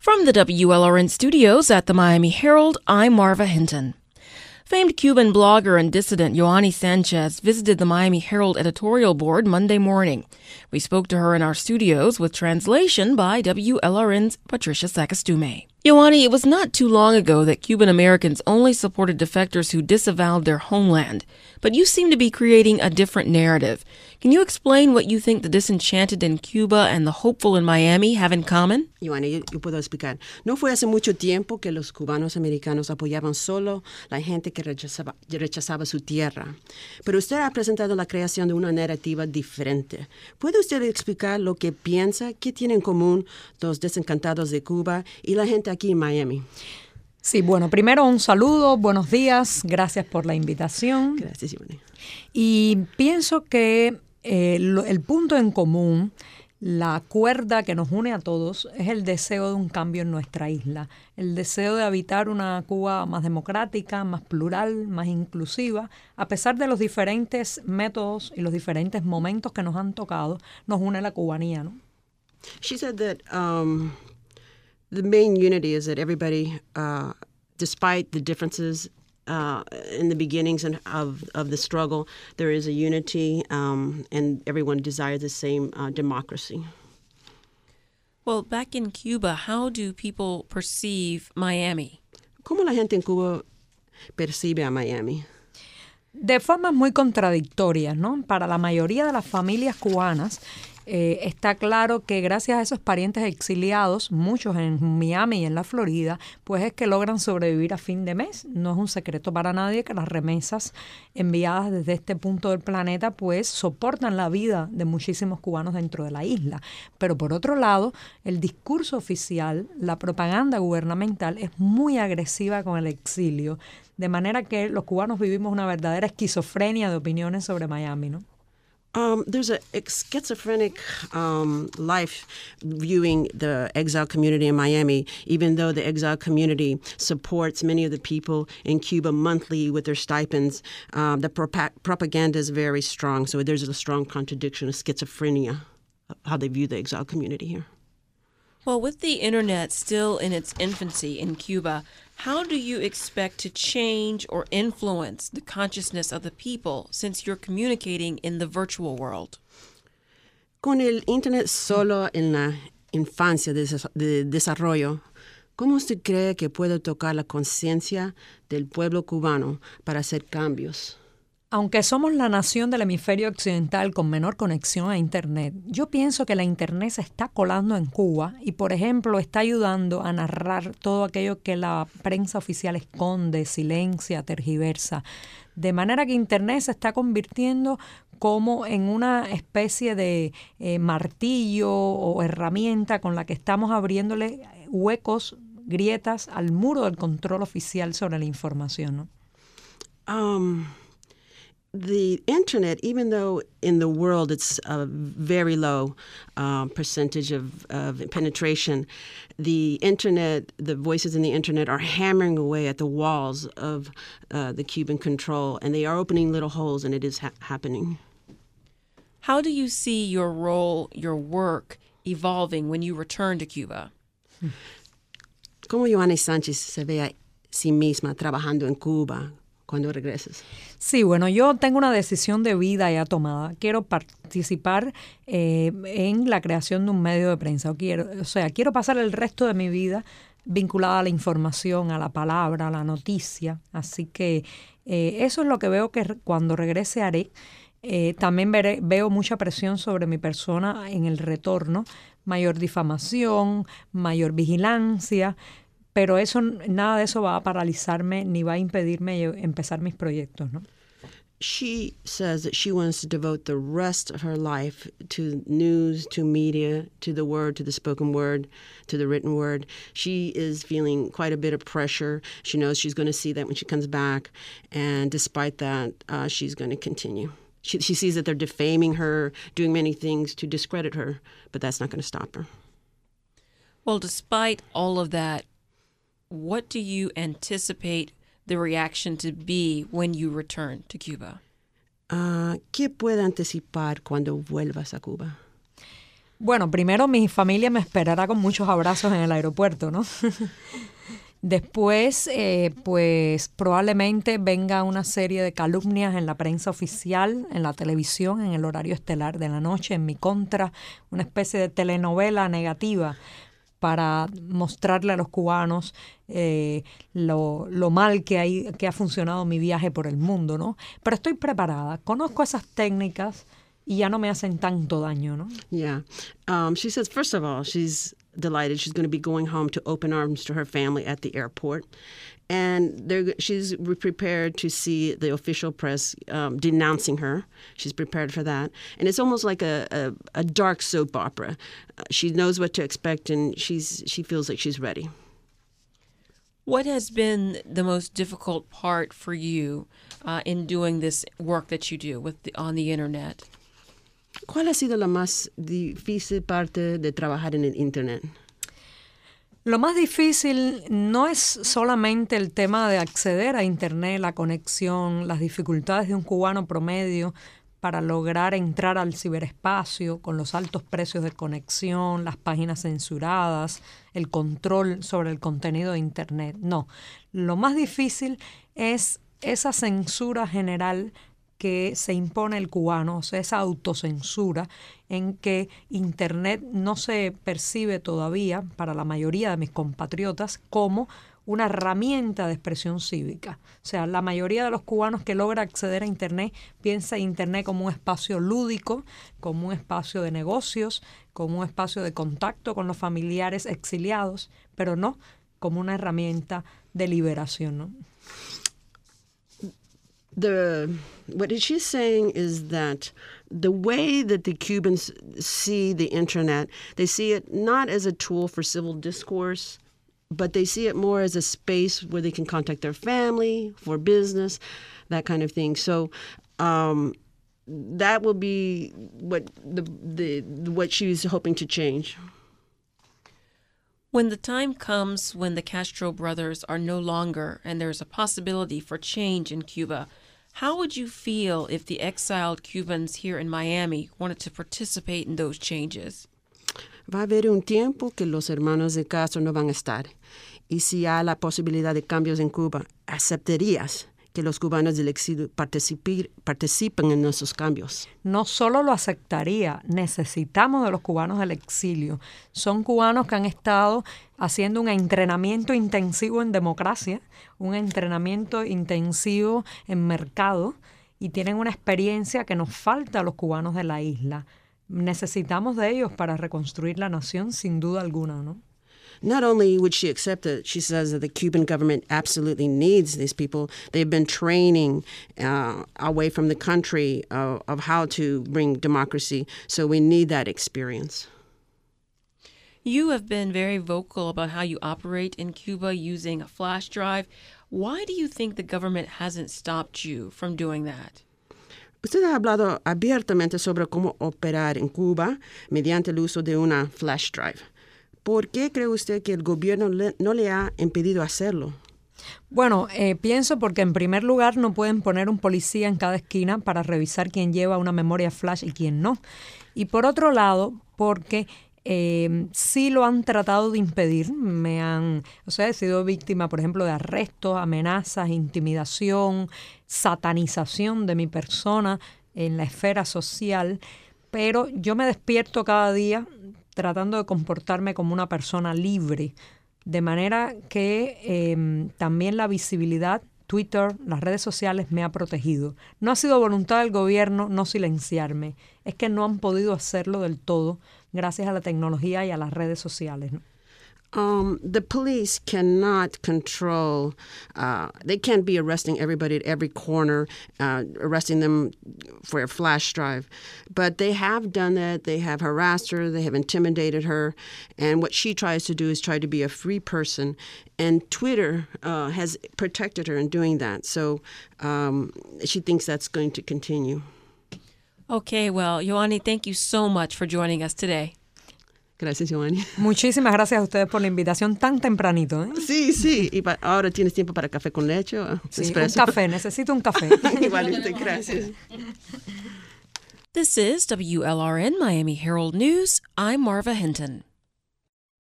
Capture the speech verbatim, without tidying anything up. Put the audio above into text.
From the W L R N studios at the Miami Herald, I'm Marva Hinton. Famed Cuban blogger and dissident Yoani Sanchez visited the Miami Herald editorial board Monday morning. We spoke to her in our studios with translation by W L R N's Patricia Sakastume. Yoani, it was not too long ago that Cuban Americans only supported defectors who disavowed their homeland, but you seem to be creating a different narrative. Can you explain what you think the disenchanted in Cuba and the hopeful in Miami have in common? Yoani, yo, yo puedo explicar. No fue hace mucho tiempo que los cubanos americanos apoyaban solo la gente que rechazaba, rechazaba su tierra. Pero usted ha presentado la creación de una narrativa diferente. ¿Puede usted explicar lo que piensa, qué tienen en común los desencantados de Cuba y la gente aquí en Miami? Sí, bueno, primero un saludo, buenos días, gracias por la invitación. Gracias, Yoani. Y pienso que eh, lo, el punto en común, la cuerda que nos une a todos, es el deseo de un cambio en nuestra isla, el deseo de habitar una Cuba más democrática, más plural, más inclusiva. A pesar de los diferentes métodos y los diferentes momentos que nos han tocado, nos une la cubanía, ¿no? She said that um, the main unity is that everybody, uh, despite the differences Uh, in the beginnings and of, of the struggle, there is a unity um, and everyone desires the same uh, democracy. Well, back in Cuba, how do people perceive Miami? ¿Cómo la gente en Cuba percibe a Miami? De formas muy contradictorias, ¿no? Para la mayoría de las familias cubanas, Eh, está claro que gracias a esos parientes exiliados, muchos en Miami y en la Florida, pues es que logran sobrevivir a fin de mes. No es un secreto para nadie que las remesas enviadas desde este punto del planeta pues soportan la vida de muchísimos cubanos dentro de la isla. Pero por otro lado, el discurso oficial, la propaganda gubernamental es muy agresiva con el exilio, de manera que los cubanos vivimos una verdadera esquizofrenia de opiniones sobre Miami, ¿no? Um, there's a schizophrenic um, life viewing the exile community in Miami, even though the exile community supports many of the people in Cuba monthly with their stipends. Um, the propa- propaganda is very strong, so there's a strong contradiction of schizophrenia, how they view the exile community here. Well, with the internet still in its infancy in Cuba, how do you expect to change or influence the consciousness of the people since you're communicating in the virtual world? Con el internet solo en la infancia de, de desarrollo, ¿cómo usted cree que puede tocar la conciencia del pueblo cubano para hacer cambios? Aunque somos la nación del hemisferio occidental con menor conexión a Internet, yo pienso que la Internet se está colando en Cuba y, por ejemplo, está ayudando a narrar todo aquello que la prensa oficial esconde, silencia, tergiversa. De manera que Internet se está convirtiendo como en una especie de eh, martillo o herramienta con la que estamos abriéndole huecos, grietas al muro del control oficial sobre la información, ¿no? Um... The internet, even though in the world it's a very low uh, percentage of, of penetration, the internet, the voices in the internet are hammering away at the walls of uh, the Cuban control, and they are opening little holes, and it is ha- happening. How do you see your role, your work, evolving when you return to Cuba? ¿Cómo Yoani Sánchez se ve a sí misma trabajando en Cuba cuando regreses? Sí, bueno, yo tengo una decisión de vida ya tomada. Quiero participar eh, en la creación de un medio de prensa. O, quiero, o sea, quiero pasar el resto de mi vida vinculada a la información, a la palabra, a la noticia. Así que eh, eso es lo que veo que cuando regrese haré. Eh, también veré, veo mucha presión sobre mi persona en el retorno, mayor difamación, mayor vigilancia. Pero eso, nada de eso va a paralizarme ni va a impedirme empezar mis proyectos, ¿no? She says that she wants to devote the rest of her life to news, to media, to the word, to the spoken word, to the written word. She is feeling quite a bit of pressure. She knows she's going to see that when she comes back. And despite that, uh, she's going to continue. She, she sees that they're defaming her, doing many things to discredit her, but that's not going to stop her. Well, despite all of that, what do you anticipate the reaction to be when you return to Cuba? Uh, ¿Qué puede anticipar cuando vuelvas a Cuba? Bueno, primero mi familia me esperará con muchos abrazos en el aeropuerto, ¿no? Después, eh, pues probablemente venga una serie de calumnias en la prensa oficial, en la televisión, en el horario estelar de la noche, en mi contra, una especie de telenovela negativa para mostrarle a los cubanos eh, lo, lo mal que, hay, que ha funcionado mi viaje por el mundo, ¿no? Pero estoy preparada, conozco esas técnicas y ya no me hacen tanto daño, ¿no? Yeah. Um, she says, first of all, she's delighted. She's going to be going home to open arms to her family at the airport. And they're, she's prepared to see the official press um, denouncing her. She's prepared for that. And it's almost like a, a, a dark soap opera. Uh, she knows what to expect, and she's she feels like she's ready. What has been the most difficult part for you uh, in doing this work that you do with the, on the Internet? ¿Cuál ha sido la más difícil parte de trabajar en el Internet? Lo más difícil no es solamente el tema de acceder a Internet, la conexión, las dificultades de un cubano promedio para lograr entrar al ciberespacio con los altos precios de conexión, las páginas censuradas, el control sobre el contenido de Internet. No, lo más difícil es esa censura general que se impone el cubano, o sea, esa autocensura en que Internet no se percibe todavía para la mayoría de mis compatriotas como una herramienta de expresión cívica. O sea, la mayoría de los cubanos que logra acceder a Internet piensa en Internet como un espacio lúdico, como un espacio de negocios, como un espacio de contacto con los familiares exiliados, pero no como una herramienta de liberación, ¿no? The what she's saying is that the way that the Cubans see the internet, they see it not as a tool for civil discourse, but they see it more as a space where they can contact their family, for business, that kind of thing. So um, that will be what the the what she's hoping to change. When the time comes when the Castro brothers are no longer and there's a possibility for change in Cuba, how would you feel if the exiled Cubans here in Miami wanted to participate in those changes? Va a haber un tiempo que los hermanos de Castro no van a estar. Y si hay la posibilidad de cambios en Cuba, ¿aceptarías que los cubanos del exilio participen en esos cambios? No solo lo aceptaría, necesitamos de los cubanos del exilio. Son cubanos que han estado haciendo un entrenamiento intensivo en democracia, un entrenamiento intensivo en mercado y tienen una experiencia que nos falta a los cubanos de la isla. Necesitamos de ellos para reconstruir la nación, sin duda alguna, ¿no? Not only would she accept it, she says that the Cuban government absolutely needs these people. They've been training uh, away from the country uh, of how to bring democracy, so we need that experience. You have been very vocal about how you operate in Cuba using a flash drive. Why do you think the government hasn't stopped you from doing that? Usted ha hablado abiertamente sobre cómo operar en Cuba mediante el uso de una flash drive. ¿Por qué cree usted que el gobierno le, no le ha impedido hacerlo? Bueno, eh, pienso porque en primer lugar no pueden poner un policía en cada esquina para revisar quién lleva una memoria flash y quién no. Y por otro lado, porque eh, sí lo han tratado de impedir. Me han, o sea, he sido víctima, por ejemplo, de arrestos, amenazas, intimidación, satanización de mi persona en la esfera social. Pero yo me despierto cada día tratando de comportarme como una persona libre, de manera que eh, también la visibilidad, Twitter, las redes sociales me ha protegido. No ha sido voluntad del gobierno no silenciarme, es que no han podido hacerlo del todo gracias a la tecnología y a las redes sociales, ¿no? Um, the police cannot control, uh, they can't be arresting everybody at every corner, uh, arresting them for a flash drive. But they have done that. They have harassed her. They have intimidated her. And what she tries to do is try to be a free person. And Twitter uh, has protected her in doing that. So um, she thinks that's going to continue. Okay, well, Yoani, thank you so much for joining us today. Gracias, Yoani. Muchísimas gracias a ustedes por la invitación tan tempranito, ¿eh? Sí, sí. Y pa- ahora tienes tiempo para café con leche o Sí, espresso. un café, necesito un café. Igualmente, gracias. This is W L R N Miami Herald News. I'm Marva Hinton.